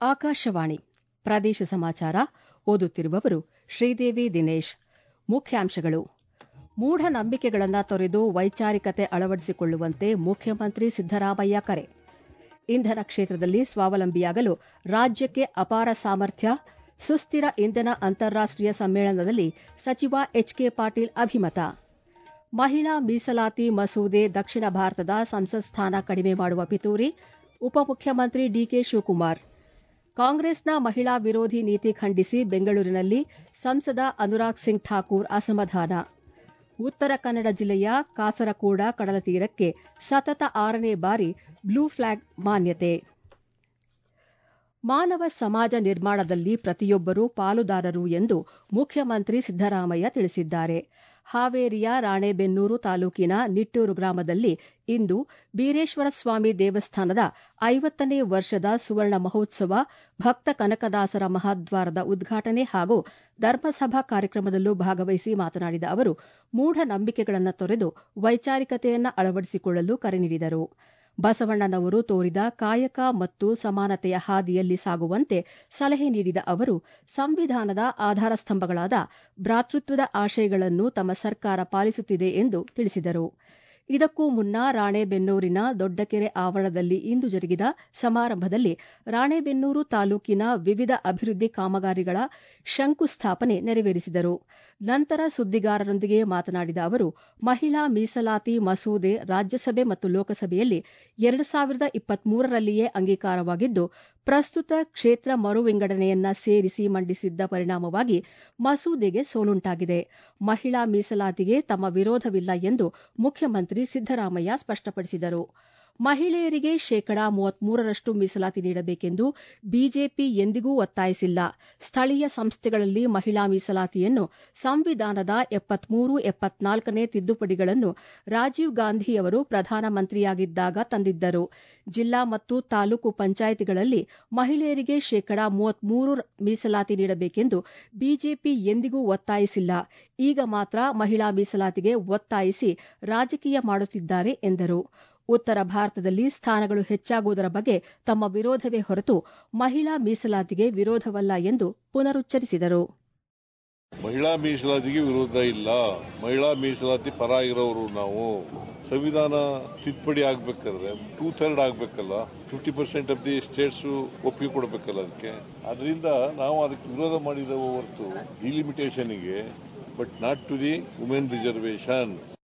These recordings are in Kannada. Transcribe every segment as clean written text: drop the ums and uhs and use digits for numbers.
ಆಕಾಶವಾಣಿ ಪ್ರದೇಶ ಸಮಾಚಾರ ಓದುತ್ತಿರುವವರು ಶ್ರೀದೇವಿ ದಿನೇಶ್. ಮುಖ್ಯಾಂಶಗಳು. ಮೂಢನಂಬಿಕೆಗಳನ್ನು ತೊರೆದು ವೈಚಾರಿಕತೆ ಅಳವಡಿಸಿಕೊಳ್ಳುವಂತೆ ಮುಖ್ಯಮಂತ್ರಿ ಸಿದ್ದರಾಮಯ್ಯ ಕರೆ. ಇಂಧನ ಕ್ಷೇತ್ರದಲ್ಲಿ ಸ್ವಾವಲಂಬಿಯಾಗಲು ರಾಜ್ಯಕ್ಕೆ ಅಪಾರ ಸಾಮರ್ಥ್ಯ. ಸುಸ್ಥಿರ ಇಂಧನ ಅಂತಾರಾಷ್ಟೀಯ ಸಮ್ಮೇಳನದಲ್ಲಿ ಸಚಿವ ಎಚ್.ಕೆ. ಪಾಟೀಲ್ ಅಭಿಮತ. ಮಹಿಳಾ ಮೀಸಲಾತಿ ಮಸೂದೆ ದಕ್ಷಿಣ ಭಾರತದ ಸಂಸತ್ ಸ್ಥಾನ ಕಡಿಮೆ ಮಾಡುವ ಪಿತೂರಿ. ಉಪಮುಖ್ಯಮಂತ್ರಿ ಡಿಕೆ ಶಿವಕುಮಾರ್. ಕಾಂಗ್ರೆಸ್ನ ಮಹಿಳಾ ವಿರೋಧಿ ನೀತಿ ಖಂಡಿಸಿ ಬೆಂಗಳೂರಿನಲ್ಲಿ ಸಂಸದ ಅನುರಾಗ್ ಸಿಂಗ್ ಠಾಕೂರ್ ಅಸಮಾಧಾನ. ಉತ್ತರ ಕನ್ನಡ ಜಿಲ್ಲೆಯ ಕಾಸರಕೋಡ ಕಡಲತೀರಕ್ಕೆ ಸತತ 6ನೇ ಬಾರಿ ಬ್ಲೂ ಫ್ಲಾಗ್ ಮಾನ್ಯತೆ. ಮಾನವ ಸಮಾಜ ನಿರ್ಮಾಣದಲ್ಲಿ ಪ್ರತಿಯೊಬ್ಬರೂ ಪಾಲುದಾರರು ಎಂದು ಮುಖ್ಯಮಂತ್ರಿ ಸಿದ್ದರಾಮಯ್ಯ ತಿಳಿಸಿದ್ದಾರೆ. ಹಾವೇರಿಯ ರಾಣೆಬೆನ್ನೂರು ತಾಲೂಕಿನ ನಿಟ್ಟೂರು ಗ್ರಾಮದಲ್ಲಿ ಇಂದು ಬೀರೇಶ್ವರಸ್ವಾಮಿ ದೇವಸ್ಥಾನದ 50ನೇ ವರ್ಷದ ಸುವರ್ಣ ಮಹೋತ್ಸವ, ಭಕ್ತ ಕನಕದಾಸರ ಮಹಾದ್ವಾರದ ಉದ್ಘಾಟನೆ ಹಾಗೂ ಧರ್ಮಸಭಾ ಕಾರ್ಯಕ್ರಮದಲ್ಲೂ ಭಾಗವಹಿಸಿ ಮಾತನಾಡಿದ ಅವರು, ಮೂಢನಂಬಿಕೆಗಳನ್ನು ತೊರೆದು ವೈಚಾರಿಕತೆಯನ್ನು ಅಳವಡಿಸಿಕೊಳ್ಳಲು ಕರೆ ನೀಡಿದರು. ಬಸವಣ್ಣನವರು ತೋರಿದ ಕಾಯಕ ಮತ್ತು ಸಮಾನತೆಯ ಹಾದಿಯಲ್ಲಿ ಸಾಗುವಂತೆ ಸಲಹೆ ನೀಡಿದ ಅವರು, ಸಂವಿಧಾನದ ಆಧಾರ ಸ್ತಂಭಗಳಾದ ಭ್ರಾತೃತ್ವದ ಆಶಯಗಳನ್ನು ತಮ್ಮ ಸರ್ಕಾರ ಪಾಲಿಸುತ್ತಿದೆ ಎಂದು ತಿಳಿಸಿದರು. ಇದಕ್ಕೂ ಮುನ್ನ ರಾಣೆಬೆನ್ನೂರಿನ ದೊಡ್ಡಕೆರೆ ಆವರಣದಲ್ಲಿ ಇಂದು ಜರುಗಿದ ಸಮಾರಂಭದಲ್ಲಿ ರಾಣೆಬೆನ್ನೂರು ತಾಲೂಕಿನ ವಿವಿಧ ಅಭಿವೃದ್ಧಿ ಕಾಮಗಾರಿಗಳ ಶಂಕುಸ್ಥಾಪನೆ ನೆರವೇರಿಸಿದರು. ನಂತರ ಸುದ್ದಿಗಾರರೊಂದಿಗೆ ಮಾತನಾಡಿದ ಅವರು, ಮಹಿಳಾ ಮೀಸಲಾತಿ ಮಸೂದೆ ರಾಜ್ಯಸಭೆ ಮತ್ತು ಲೋಕಸಭೆಯಲ್ಲಿ 2023ರಲ್ಲಿಯೇ ಅಂಗೀಕಾರವಾಗಿದ್ದು, ಪ್ರಸ್ತುತ ಕ್ಷೇತ್ರ ಮರು ವಿಂಗಡಣೆಯನ್ನ ಸೇರಿಸಿ ಮಂಡಿಸಿದ್ದ ಪರಿಣಾಮವಾಗಿ ಮಸೂದೆಗೆ ಸೋಲುಂಟಾಗಿದೆ. ಮಹಿಳಾ ಮೀಸಲಾತಿಗೆ ತಮ್ಮ ವಿರೋಧವಿಲ್ಲ ಎಂದು ಮುಖ್ಯಮಂತ್ರಿ ಸಿದ್ದರಾಮಯ್ಯ ಸ್ಪಷ್ಟಪಡಿಸಿದರು. ಮಹಿಳೆಯರಿಗೆ 33% ಮೀಸಲಾತಿ ನೀಡಬೇಕೆಂದು ಬಿಜೆಪಿ ಎಂದಿಗೂ ಒತ್ತಾಯಿಸಿಲ್ಲ. ಸ್ಥಳೀಯ ಸಂಸ್ಥೆಗಳಲ್ಲಿ ಮಹಿಳಾ ಮೀಸಲಾತಿಯನ್ನು ಸಂವಿಧಾನದ 73, 74ನೇ ತಿದ್ದುಪಡಿಗಳನ್ನು ರಾಜೀವ್ ಗಾಂಧಿಯವರು ಪ್ರಧಾನಮಂತ್ರಿಯಾಗಿದ್ದಾಗ ತಂದಿದ್ದರು. ಜಿಲ್ಲಾ ಮತ್ತು ತಾಲೂಕು ಪಂಚಾಯಿತಿಗಳಲ್ಲಿ ಮಹಿಳೆಯರಿಗೆ 33% ಮೀಸಲಾತಿ ನೀಡಬೇಕೆಂದು ಬಿಜೆಪಿ ಎಂದಿಗೂ ಒತ್ತಾಯಿಸಿಲ್ಲ. ಈಗ ಮಾತ್ರ ಮಹಿಳಾ ಮೀಸಲಾತಿಗೆ ಒತ್ತಾಯಿಸಿ ರಾಜಕೀಯ ಮಾಡುತ್ತಿದ್ದಾರೆ ಎಂದರು. ಉತ್ತರ ಭಾರತದಲ್ಲಿ ಸ್ಥಾನಗಳು ಹೆಚ್ಚಾಗುವುದರ ಬಗ್ಗೆ ತಮ್ಮ ವಿರೋಧವೇ ಹೊರತು ಮಹಿಳಾ ಮೀಸಲಾತಿಗೆ ವಿರೋಧವಲ್ಲ ಎಂದು ಪುನರುಚ್ಚರಿಸಿದರು. ಮಹಿಳಾ ಮೀಸಲಾತಿಗೆ ವಿರೋಧ ಇಲ್ಲ. ಮಹಿಳಾ ಮೀಸಲಾತಿ ಪರ ಇರೋರು ನಾವು. ಸಂವಿಧಾನ ತಿದ್ದುಪಡಿ ಆಗ್ಬೇಕಾದ್ರೆ 2/3 ಆಗ್ಬೇಕಲ್ಲ, 50% ಆಫ್ ದಿ ಸ್ಟೇಟ್ಸ್ ಒಪ್ಪಿಗೆ ಕೊಡಬೇಕಲ್ಲ ಅದಕ್ಕೆ. ಅದರಿಂದ ನಾವು ಅದಕ್ಕೆ ವಿರೋಧ ಮಾಡಿದೆವು ಹೊರತು ಡಿಲಿಮಿಟೇಷನ್ಗೆ, but not to the women reservation.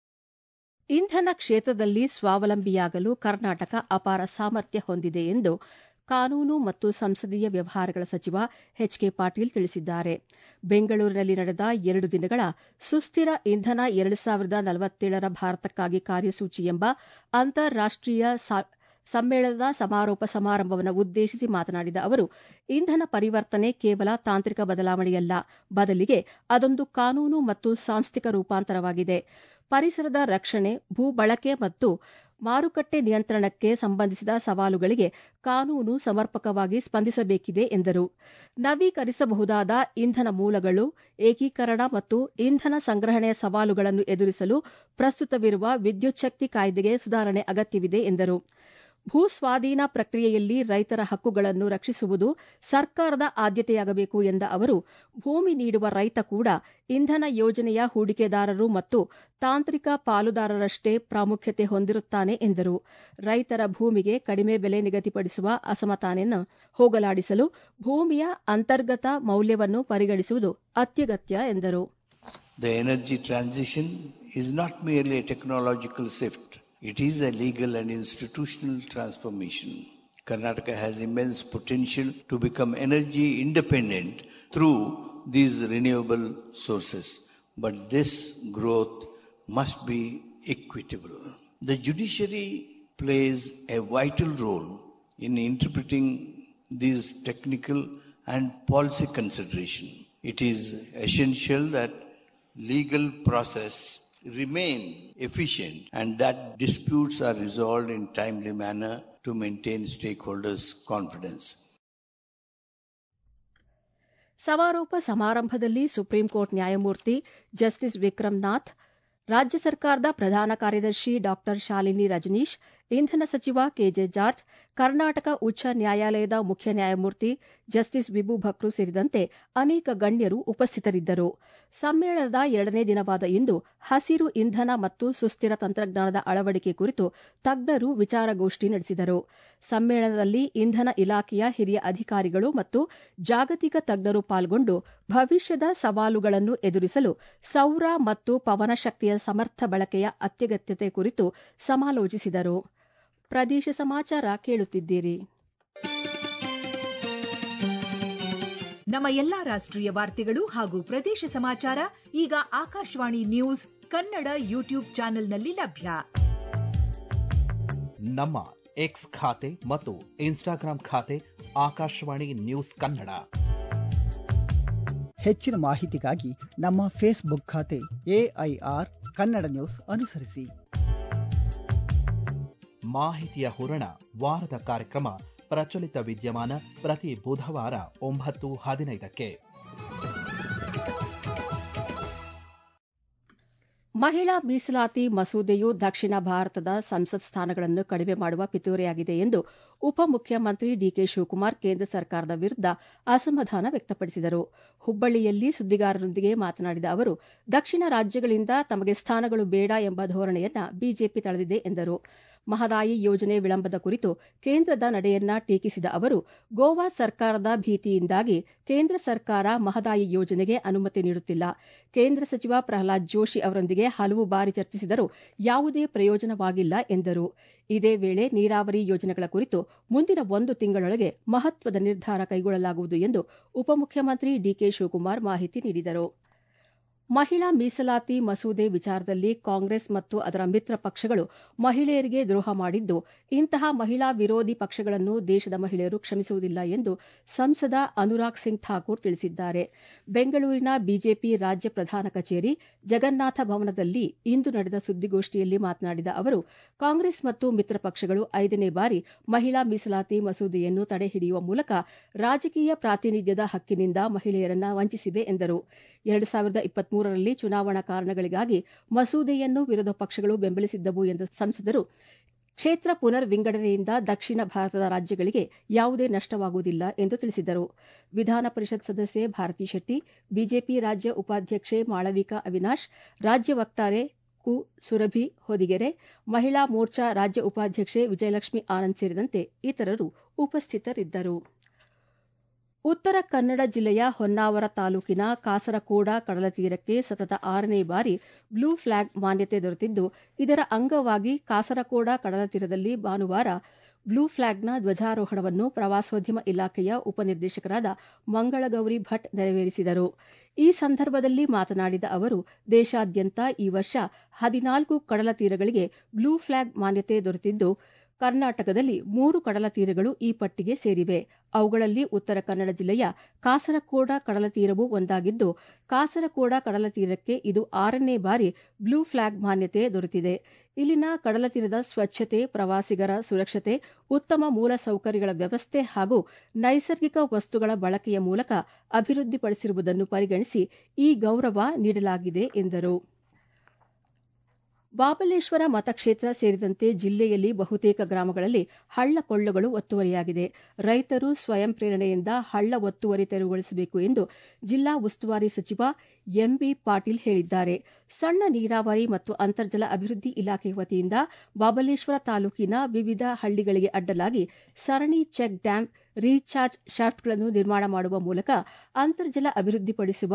ಇಂಧನ ಕ್ಷೇತ್ರದಲ್ಲಿ ಸ್ವಾವಲಂಬಿಯಾಗಲು ಕರ್ನಾಟಕ ಅಪಾರ ಸಾಮರ್ಥ್ಯ ಹೊಂದಿದೆ ಎಂದು ಕಾನೂನು ಮತ್ತು ಸಂಸದೀಯ ವ್ಯವಹಾರಗಳ ಸಚಿವ ಎಚ್.ಕೆ. ಪಾಟೀಲ್ ತಿಳಿಸಿದ್ದಾರೆ. ಬೆಂಗಳೂರಿನಲ್ಲಿ ನಡೆದ 2 ದಿನಗಳ ಸುಸ್ಥಿರ ಇಂಧನ 2047ರ ಭಾರತಕ್ಕಾಗಿ ಕಾರ್ಯಸೂಚಿ ಎಂಬ ಅಂತಾರಾಷ್ಟೀಯ ಸಮ್ಮೇಳನದ ಸಮಾರೋಪ ಸಮಾರಂಭವನ್ನು ಉದ್ದೇಶಿಸಿ ಮಾತನಾಡಿದ ಅವರು, ಇಂಧನ ಪರಿವರ್ತನೆ ಕೇವಲ ತಾಂತ್ರಿಕ ಬದಲಾವಣೆಯಲ್ಲ, ಬದಲಿಗೆ ಅದೊಂದು ಕಾನೂನು ಮತ್ತು ಸಾಂಸ್ಥಿಕ ರೂಪಾಂತರವಾಗಿದೆ. ಪರಿಸರದ ರಕ್ಷಣೆ, ಭೂ ಬಳಕೆ ಮತ್ತು ಮಾರುಕಟ್ಟೆ ನಿಯಂತ್ರಣಕ್ಕೆ ಸಂಬಂಧಿಸಿದ ಸವಾಲುಗಳಿಗೆ ಕಾನೂನು ಸಮರ್ಪಕವಾಗಿ ಸ್ಪಂದಿಸಬೇಕಿದೆ ಎಂದರು. ನವೀಕರಿಸಬಹುದಾದ ಇಂಧನ ಮೂಲಗಳು, ಏಕೀಕರಣ ಮತ್ತು ಇಂಧನ ಸಂಗ್ರಹಣೆಯ ಸವಾಲುಗಳನ್ನು ಎದುರಿಸಲು ಪ್ರಸ್ತುತವಿರುವ ವಿದ್ಯುಚ್ಛಕ್ತಿ ಕಾಯ್ದೆಗೆ ಸುಧಾರಣೆ ಅಗತ್ಯವಿದೆ ಎಂದರು. ಭೂ ಸ್ವಾಧೀನ ಪ್ರಕ್ರಿಯೆಯಲ್ಲಿ ರೈತರ ಹಕ್ಕುಗಳನ್ನು ರಕ್ಷಿಸುವುದು ಸರ್ಕಾರದ ಆದ್ಯತೆಯಾಗಬೇಕು ಎಂದ ಅವರು, ಭೂಮಿ ನೀಡುವ ರೈತ ಕೂಡ ಇಂಧನ ಯೋಜನೆಯ ಹೂಡಿಕೆದಾರರು ಮತ್ತು ತಾಂತ್ರಿಕ ಪಾಲುದಾರರಷ್ಟೇ ಪ್ರಾಮುಖ್ಯತೆ ಹೊಂದಿರುತ್ತಾನೆ ಎಂದರು. ರೈತರ ಭೂಮಿಗೆ ಕಡಿಮೆ ಬೆಲೆ ನಿಗದಿಪಡಿಸುವ ಅಸಮಾನತೆಯನ್ನು ಹೋಗಲಾಡಿಸಲು ಭೂಮಿಯ ಅಂತರ್ಗತ ಮೌಲ್ಯವನ್ನು ಪರಿಗಣಿಸುವುದು ಅತ್ಯಗತ್ಯ ಎಂದರು. The energy transition is not merely a technological shift. It is a legal and institutional transformation. Karnataka has immense potential to become energy independent through these renewable sources. But this growth must be equitable. The judiciary plays a vital role in interpreting these technical and policy considerations. It is essential that legal process remain efficient and that disputes are resolved in timely manner to maintain stakeholders' confidence. ಸಮಾರೋಪ ಸಮಾರಂಭದಲ್ಲಿ ಸುಪ್ರೀಂ ಕೋರ್ಟ್ ನ್ಯಾಯಮೂರ್ತಿ ಜಸ್ಟಿಸ್ ವಿಕ್ರಮ್ ನಾಥ್, ರಾಜ್ಯ ಸರ್ಕಾರದ ಪ್ರಧಾನ ಕಾರ್ಯದರ್ಶಿ ಡಾ ಶಾಲಿನಿ ರಜನೀಶ್, ಇಂಧನ ಸಚಿವ ಕೆಜೆ ಜಾರ್ಜ್, ಕರ್ನಾಟಕ ಉಚ್ಚ ನ್ಯಾಯಾಲಯದ ಮುಖ್ಯ ನ್ಯಾಯಮೂರ್ತಿ ಜಸ್ಟಿಸ್ ವಿಭು ಭಕ್ರು ಸೇರಿದಂತೆ ಅನೇಕ ಗಣ್ಯರು ಉಪಸ್ಥಿತರಿದ್ದರು. ಸಮ್ಮೇಳನದ 2ನೇ ದಿನವಾದ ಇಂದು ಹಸಿರು ಇಂಧನ ಮತ್ತು ಸುಸ್ಥಿರ ತಂತ್ರಜ್ಞಾನದ ಅಳವಡಿಕೆ ಕುರಿತು ತಜ್ಞರು ವಿಚಾರಗೋಷ್ಠಿ ನಡೆಸಿದರು. ಸಮ್ಮೇಳನದಲ್ಲಿ ಇಂಧನ ಇಲಾಖೆಯ ಹಿರಿಯ ಅಧಿಕಾರಿಗಳು ಮತ್ತು ಜಾಗತಿಕ ತಜ್ಞರು ಪಾಲ್ಗೊಂಡು ಭವಿಷ್ಯದ ಸವಾಲುಗಳನ್ನು ಎದುರಿಸಲು ಸೌರ ಮತ್ತು ಪವನ ಶಕ್ತಿಯ ಸಮರ್ಥ ಬಳಕೆಯ ಅತ್ಯಗತ್ಯತೆ ಕುರಿತು ಸಮಾಲೋಚಿಸಿದರು. ಪ್ರದೇಶ ಸಮಾಚಾರ ಕೇಳುತ್ತಿದ್ದೀರಿ. ನಮ್ಮ ಎಲ್ಲಾ ರಾಷ್ಟ್ರೀಯ ವಾರ್ತೆಗಳು ಹಾಗೂ ಪ್ರದೇಶ ಸಮಾಚಾರ ಈಗ ಆಕಾಶವಾಣಿ ನ್ಯೂಸ್ ಕನ್ನಡ ಯೂಟ್ಯೂಬ್ ಚಾನೆಲ್ನಲ್ಲಿ ಲಭ್ಯ. ನಮ್ಮ ಎಕ್ಸ್ ಖಾತೆ ಮತ್ತು ಇನ್ಸ್ಟಾಗ್ರಾಂ ಖಾತೆ ಆಕಾಶವಾಣಿ ನ್ಯೂಸ್ ಕನ್ನಡ. ಹೆಚ್ಚಿನ ಮಾಹಿತಿಗಾಗಿ ನಮ್ಮ ಫೇಸ್ಬುಕ್ ಖಾತೆ AIR ಕನ್ನಡ ನ್ಯೂಸ್ ಅನುಸರಿಸಿ. ಮಾಹಿತಿಯ ಹೂರಣ ವಾರದ ಕಾರ್ಯಕ್ರಮ ಪ್ರಚಲಿತ ವಿದ್ಯಮಾನ ಪ್ರತಿ ಬುಧವಾರ 9:15ಕ್ಕೆ. ಮಹಿಳಾ ಮೀಸಲಾತಿ ಮಸೂದೆಯು ದಕ್ಷಿಣ ಭಾರತದ ಸಂಸತ್ ಸ್ಥಾನಗಳನ್ನು ಕಡಿಮೆ ಮಾಡುವ ಪಿತೂರಿಯಾಗಿದೆ ಎಂದು ಉಪಮುಖ್ಯಮಂತ್ರಿ ಡಿಕೆ ಶಿವಕುಮಾರ್ ಕೇಂದ್ರ ಸರ್ಕಾರದ ವಿರುದ್ಧ ಅಸಮಾಧಾನ ವ್ಯಕ್ತಪಡಿಸಿದರು. ಹುಬ್ಬಳ್ಳಿಯಲ್ಲಿ ಸುದ್ದಿಗಾರರೊಂದಿಗೆ ಮಾತನಾಡಿದ ಅವರು, ದಕ್ಷಿಣ ರಾಜ್ಯಗಳಿಂದ ತಮಗೆ ಸ್ಥಾನಗಳು ಬೇಡ ಎಂಬ ಧೋರಣೆಯನ್ನ ಬಿಜೆಪಿ ತಳೆದಿದೆ ಎಂದರು. ಮಹದಾಯಿ ಯೋಜನೆ ವಿಳಂಬದ ಕುರಿತು ಕೇಂದ್ರದ ನಡೆಯನ್ನ ಟೀಕಿಸಿದ ಅವರು, ಗೋವಾ ಸರ್ಕಾರದ ಭೀತಿಯಿಂದಾಗಿ ಕೇಂದ್ರ ಸರ್ಕಾರ ಮಹದಾಯಿ ಯೋಜನೆಗೆ ಅನುಮತಿ ನೀಡುತ್ತಿಲ್ಲ. ಕೇಂದ್ರ ಸಚಿವ ಪ್ರಹ್ಲಾದ್ ಜೋಶಿ ಅವರೊಂದಿಗೆ ಹಲವು ಬಾರಿ ಚರ್ಚಿಸಿದರೂ ಯಾವುದೇ ಪ್ರಯೋಜನವಾಗಿಲ್ಲ ಎಂದರು. ಇದೇ ವೇಳೆ ನೀರಾವರಿ ಯೋಜನೆಗಳ ಕುರಿತು ಮುಂದಿನ 1 ತಿಂಗಳೊಳಗೆ ಮಹತ್ವದ ನಿರ್ಧಾರ ಕೈಗೊಳ್ಳಲಾಗುವುದು ಎಂದು ಉಪಮುಖ್ಯಮಂತ್ರಿ ಡಿಕೆ ಶಿವಕುಮಾರ್ ಮಾಹಿತಿ ನೀಡಿದರು. ಮಹಿಳಾ ಮೀಸಲಾತಿ ಮಸೂದೆ ವಿಚಾರದಲ್ಲಿ ಕಾಂಗ್ರೆಸ್ ಮತ್ತು ಅದರ ಮಿತ್ರ ಪಕ್ಷಗಳು ಮಹಿಳೆಯರಿಗೆ ದ್ರೋಹ ಮಾಡಿದ್ದು, ಇಂತಹ ಮಹಿಳಾ ವಿರೋಧಿ ಪಕ್ಷಗಳನ್ನು ದೇಶದ ಮಹಿಳೆಯರು ಕ್ಷಮಿಸುವುದಿಲ್ಲ ಎಂದು ಸಂಸದ ಅನುರಾಗ್ ಸಿಂಗ್ ಠಾಕೂರ್ ತಿಳಿಸಿದ್ದಾರೆ. ಬೆಂಗಳೂರಿನ ಬಿಜೆಪಿ ರಾಜ್ಯ ಪ್ರಧಾನ ಕಚೇರಿ ಜಗನ್ನಾಥ ಭವನದಲ್ಲಿ ಇಂದು ನಡೆದ ಸುದ್ದಿಗೋಷ್ಠಿಯಲ್ಲಿ ಮಾತನಾಡಿದ ಅವರು, ಕಾಂಗ್ರೆಸ್ ಮತ್ತು ಮಿತ್ರ ಪಕ್ಷಗಳು 5ನೇ ಬಾರಿ ಮಹಿಳಾ ಮೀಸಲಾತಿ ಮಸೂದೆಯನ್ನು ತಡೆಹಿಡಿಯುವ ಮೂಲಕ ರಾಜಕೀಯ ಪ್ರಾತಿನಿಧ್ಯದ ಹಕ್ಕಿನಿಂದ ಮಹಿಳೆಯರನ್ನ ವಂಚಿಸಿವೆ ಎಂದರು. 2023ರಲ್ಲಿ ಚುನಾವಣಾ ಕಾರಣಗಳಿಗಾಗಿ ಮಸೂದೆಯನ್ನು ವಿರೋಧ ಪಕ್ಷಗಳು ಬೆಂಬಲಿಸಿದ್ದವು ಎಂದ ಸಂಸದರು, ಕ್ಷೇತ್ರ ಪುನರ್ ವಿಂಗಡಣೆಯಿಂದ ದಕ್ಷಿಣ ಭಾರತದ ರಾಜ್ಯಗಳಿಗೆ ಯಾವುದೇ ನಷ್ಟವಾಗುವುದಿಲ್ಲ ಎಂದು ತಿಳಿಸಿದರು. ವಿಧಾನ ಪರಿಷತ್ ಸದಸ್ಯೆ ಭಾರತಿ ಶೆಟ್ಟಿ, ಬಿಜೆಪಿ ರಾಜ್ಯ ಉಪಾಧ್ಯಕ್ಷೆ ಮಾಳವಿಕಾ ಅವಿನಾಶ್, ರಾಜ್ಯ ವಕ್ತಾರೆ ಕು ಸುರಭಿ ಹೊದಿಗೆರೆ, ಮಹಿಳಾ ಮೋರ್ಚಾ ರಾಜ್ಯ ಉಪಾಧ್ಯಕ್ಷೆ ವಿಜಯಲಕ್ಷ್ಮಿ ಆನಂದ್ ಸೇರಿದಂತೆ ಇತರರು ಉಪಸ್ಥಿತರಿದ್ದರು. ಉತ್ತರ ಕನ್ನಡ ಜಿಲ್ಲೆಯ ಹೊನ್ನಾವರ ತಾಲೂಕಿನ ಕಾಸರಕೋಡ ಕಡಲತೀರಕ್ಕೆ ಸತತ 6ನೇ ಬಾರಿ ಬ್ಲೂ ಫ್ಲಾಗ್ ಮಾನ್ಯತೆ ದೊರೆತಿದ್ದು, ಇದರ ಅಂಗವಾಗಿ ಕಾಸರಕೋಡ ಕಡಲತೀರದಲ್ಲಿ ಭಾನುವಾರ ಬ್ಲೂ ಫ್ಲಾಗ್ನ ಧ್ವಜಾರೋಹಣವನ್ನು ಪ್ರವಾಸೋದ್ಯಮ ಇಲಾಖೆಯ ಉಪನಿರ್ದೇಶಕರಾದ ಮಂಗಳಗೌರಿ ಭಟ್ ನೆರವೇರಿಸಿದರು. ಈ ಸಂದರ್ಭದಲ್ಲಿ ಮಾತನಾಡಿದ ಅವರು, ದೇಶಾದ್ಯಂತ ಈ ವರ್ಷ 14 ಕಡಲತೀರಗಳಿಗೆ ಬ್ಲೂ ಫ್ಲಾಗ್ ಮಾನ್ಯತೆ ದೊರೆತಿದ್ದು, ಕರ್ನಾಟಕದಲ್ಲಿ 3 ಕಡಲತೀರಗಳು ಈ ಪಟ್ಟಿಗೆ ಸೇರಿವೆ. ಅವುಗಳಲ್ಲಿ ಉತ್ತರ ಕನ್ನಡ ಜಿಲ್ಲೆಯ ಕಾಸರಕೋಡ ಕಡಲತೀರವೂ ಒಂದಾಗಿದ್ದು, ಕಾಸರಕೋಡ ಕಡಲತೀರಕ್ಕೆ ಇದು 6ನೇ ಬಾರಿ ಬ್ಲೂ ಫ್ಲಾಗ್ ಮಾನ್ಯತೆ ದೊರೆತಿದೆ. ಇಲ್ಲಿನ ಕಡಲತೀರದ ಸ್ವಚ್ಛತೆ, ಪ್ರವಾಸಿಗರ ಸುರಕ್ಷತೆ, ಉತ್ತಮ ಮೂಲ ಸೌಕರ್ಯಗಳ ವ್ಯವಸ್ಥೆ ಹಾಗೂ ನೈಸರ್ಗಿಕ ವಸ್ತುಗಳ ಬಳಕೆಯ ಮೂಲಕ ಅಭಿವೃದ್ಧಿಪಡಿಸಿರುವುದನ್ನು ಪರಿಗಣಿಸಿ ಈ ಗೌರವ ನೀಡಲಾಗಿದೆ ಎಂದರು. ಬಾಬಲೇಶ್ವರ ಮತಕ್ಷೇತ್ರ ಸೇರಿದಂತೆ ಜಿಲ್ಲೆಯಲ್ಲಿ ಬಹುತೇಕ ಗ್ರಾಮಗಳಲ್ಲಿ ಹಳ್ಳ ಕೊಳ್ಳಗಳು ಒತ್ತುವರಿಯಾಗಿದೆ. ರೈತರು ಸ್ವಯಂ ಪ್ರೇರಣೆಯಿಂದ ಹಳ್ಳ ಒತ್ತುವರಿ ತೆರವುಗೊಳಿಸಬೇಕು ಎಂದು ಜಿಲ್ಲಾ ಉಸ್ತುವಾರಿ ಸಚಿವ ಎಂಬಿ ಪಾಟೀಲ್ ಹೇಳಿದ್ದಾರೆ. ಸಣ್ಣ ನೀರಾವರಿ ಮತ್ತು ಅಂತರ್ಜಲ ಅಭಿವೃದ್ಧಿ ಇಲಾಖೆ ವತಿಯಿಂದ ಬಾಬಲೇಶ್ವರ ತಾಲೂಕಿನ ವಿವಿಧ ಹಳ್ಳಿಗಳಿಗೆ ಅಡ್ಡಲಾಗಿ ಸರಣಿ ಚೆಕ್ ಡ್ಯಾಂ, ರೀಚಾರ್ಜ್ ಶಾಫ್ಟ್ಗಳನ್ನು ನಿರ್ಮಾಣ ಮಾಡುವ ಮೂಲಕ ಅಂತರ್ಜಲ ಅಭಿವೃದ್ಧಿಪಡಿಸುವ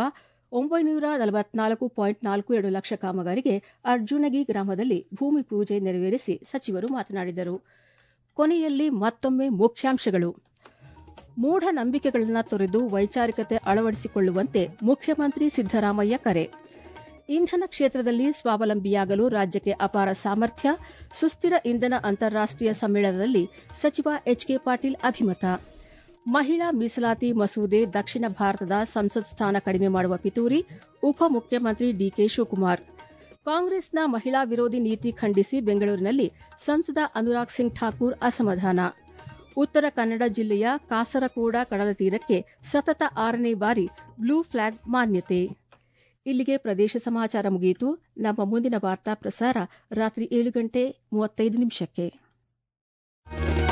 944.42 ಲಕ್ಷ ಕಾಮಗಾರಿಗೆ ಅರ್ಜುನಗಿ ಗ್ರಾಮದಲ್ಲಿ ಭೂಮಿ ಪೂಜೆ ನೆರವೇರಿಸಿ ಸಚಿವರು ಮಾತನಾಡಿದರು. ಕೊನೆಯಲ್ಲಿ ಮತ್ತೊಮ್ಮೆ ಮುಖ್ಯಾಂಶಗಳು. ಮೂಢನಂಬಿಕೆಗಳನ್ನು ತೊರೆದು ವೈಚಾರಿಕತೆ ಅಳವಡಿಸಿಕೊಳ್ಳುವಂತೆ ಮುಖ್ಯಮಂತ್ರಿ ಸಿದ್ದರಾಮಯ್ಯ ಕರೆ. ಇಂಧನ ಕ್ಷೇತ್ರದಲ್ಲಿ ಸ್ವಾವಲಂಬಿಯಾಗಲು ರಾಜ್ಯಕ್ಕೆ ಅಪಾರ ಸಾಮರ್ಥ್ಯ, ಸುಸ್ಥಿರ ಇಂಧನ ಅಂತಾರಾಷ್ಟೀಯ ಸಮ್ಮೇಳನದಲ್ಲಿ ಸಚಿವ ಎಚ್ಕೆ ಪಾಟೀಲ್ ಅಭಿಮತ. ಮಹಿಳಾ ಮೀಸಲಾತಿ ಮಸೂದೆ ದಕ್ಷಿಣ ಭಾರತದ ಸಂಸತ್ ಸ್ಥಾನ ಕಡಿಮೆ ಮಾಡುವ ಪಿತೂರಿ, ಉಪಮುಖ್ಯಮಂತ್ರಿ ಡಿಕೆ ಶಿವಕುಮಾರ್. ಕಾಂಗ್ರೆಸ್ನ ಮಹಿಳಾ ವಿರೋಧಿ ನೀತಿ ಖಂಡಿಸಿ ಬೆಂಗಳೂರಿನಲ್ಲಿ ಸಂಸದ ಅನುರಾಗ್ ಸಿಂಗ್ ಠಾಕೂರ್ ಅಸಮಾಧಾನ. ಉತ್ತರ ಕನ್ನಡ ಜಿಲ್ಲೆಯ ಕಾಸರಕೋಡ ಕಡಲತೀರಕ್ಕೆ ಸತತ 6ನೇ ಬಾರಿ ಬ್ಲೂ ಫ್ಲಾಗ್ ಮಾನ್ಯತೆ. ಇಲ್ಲಿಗೆ ಪ್ರದೇಶ ಸಮಾಚಾರ ಮುಗಿಯಿತು. ನಮ್ಮ ಮುಂದಿನ ವಾರ್ತಾ ಪ್ರಸಾರ ರಾತ್ರಿ 7:35 you.